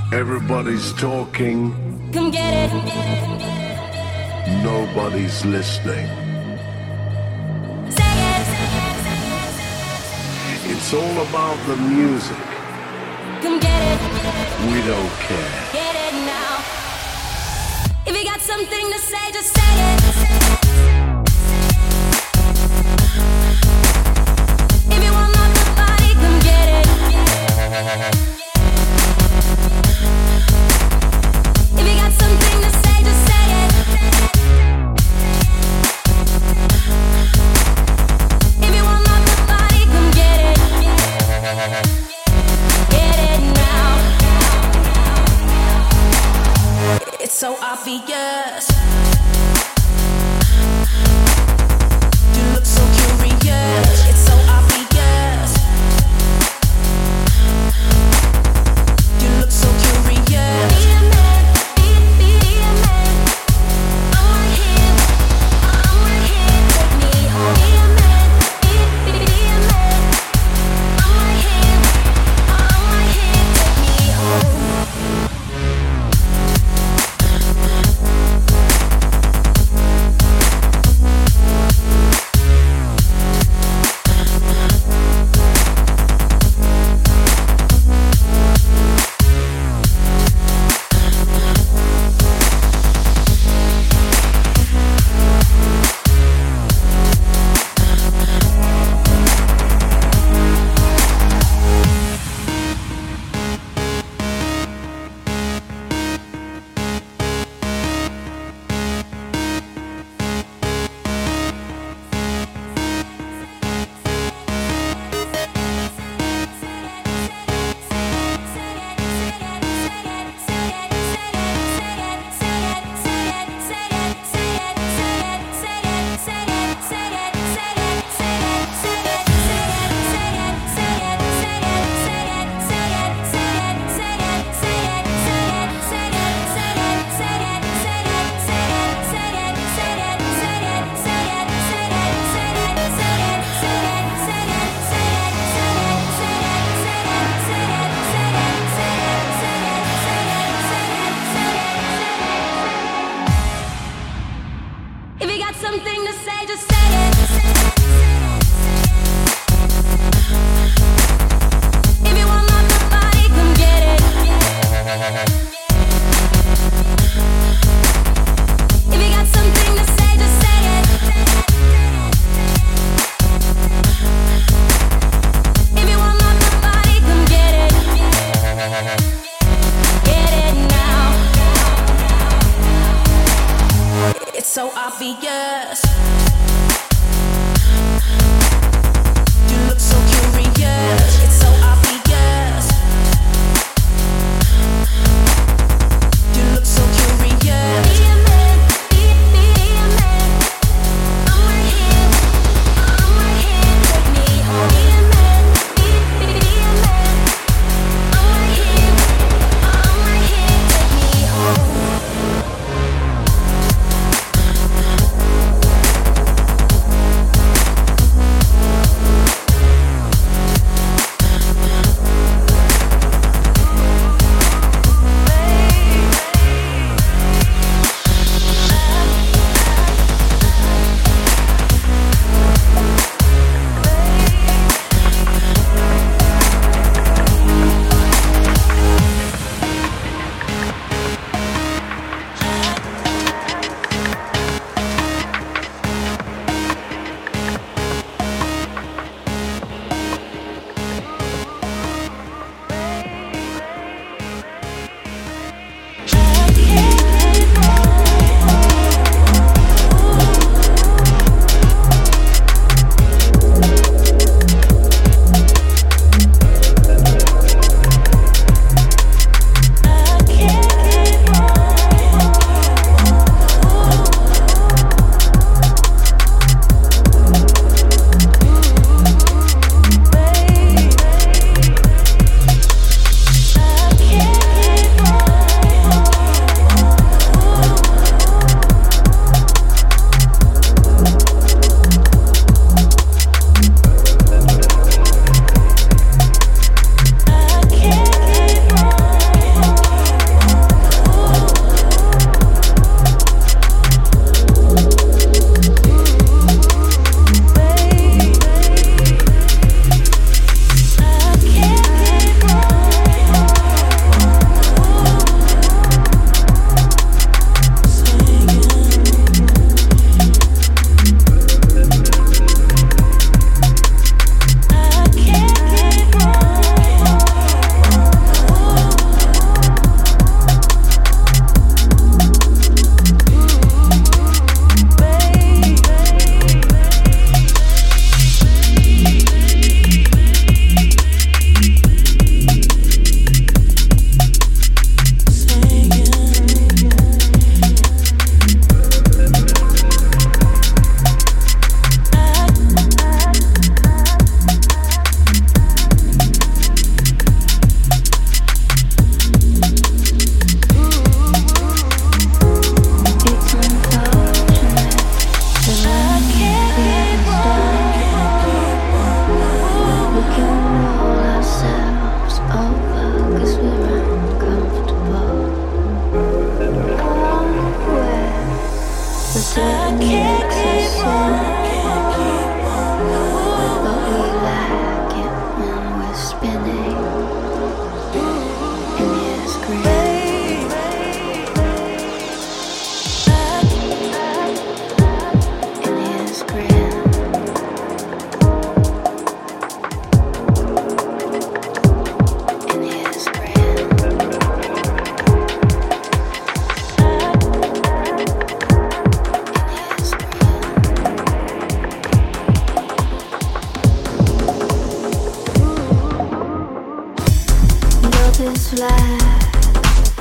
Everybody's talking. Come get it. Nobody's listening. Say it. It's all about the music. Come get it. We don't care. Get it now. If you got something to say, just say it. If you want love to body, come get it. If you got something to say, just say it. If you want love to body, come get it. Get it now. It's so obvious. You look so curious. It's so obvious. You look so curious. Be a man, be a man. I'm right here, take me home. Be a man, be a man. I'm right here, take me home. If you got something to say, just say it. If you want love to body, come get it. If you got something to say, just say it. If you want love to body, come get it. Get it now. It's so obvious. You look so curious. It's so obvious. You look so curious. Be a man, be a man. I'm right here, take me home. Be a man, be a man. I'm right here, take me home.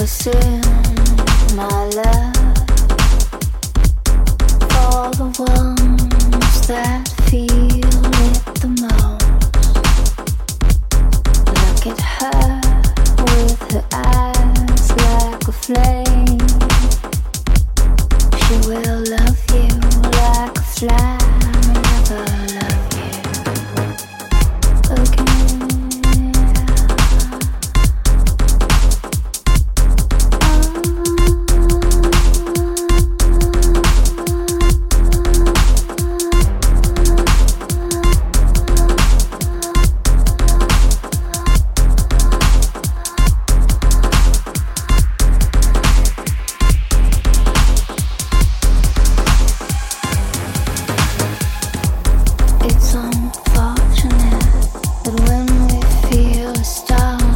sin, my love, for the ones that feel it the most. Look at her with her eyes like a flame. She will love you like a fly, never love you again. It's unfortunate that when we feel a storm,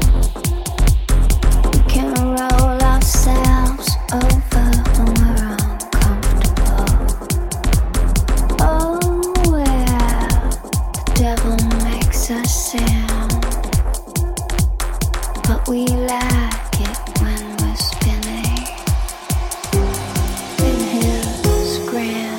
we can roll ourselves over when we're uncomfortable. Oh, well, the devil makes us sin, but we like it when we're spinning in his grin.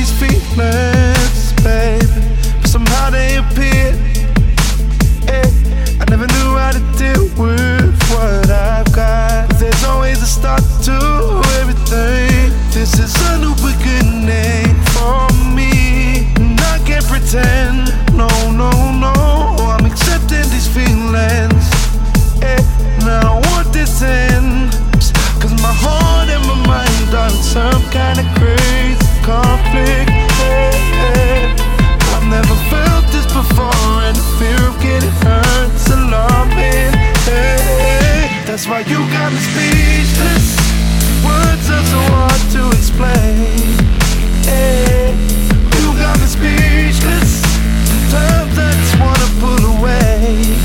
these feelings, baby, but somehow they appear. I never knew how to deal with what I've got. But there's always a start to everything. This is a new beginning for me, and I can't pretend. No, no, no, I'm accepting these feelings. And I don't want this end, 'cause my heart and my mind are in some kind of crazy conflict. I've never felt this before, and the fear of getting hurt's alarming. That's why you got me speechless. Words are so hard to explain. You got me speechless. Sometimes I just wanna pull away.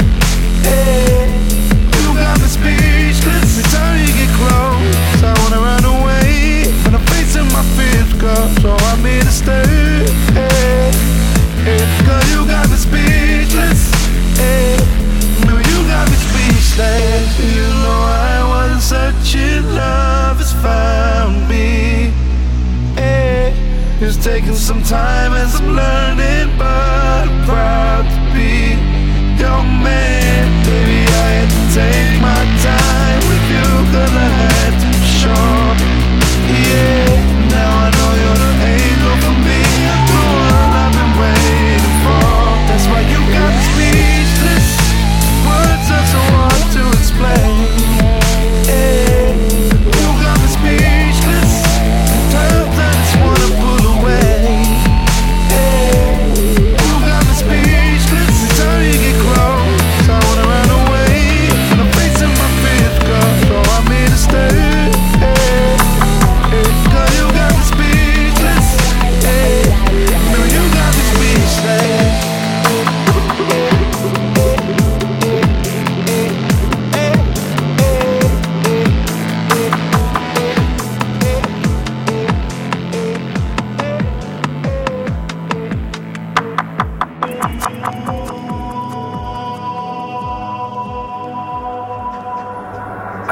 You got me speechless. Every time you get close, I wanna run away. When I'm facing my fears, girl, so I'm here to stay. Girl, you got me speechless. No, you got me speechless. You know I wasn't searching, love has found me. It's taking some time as I'm learning, but I'm proud to be your man.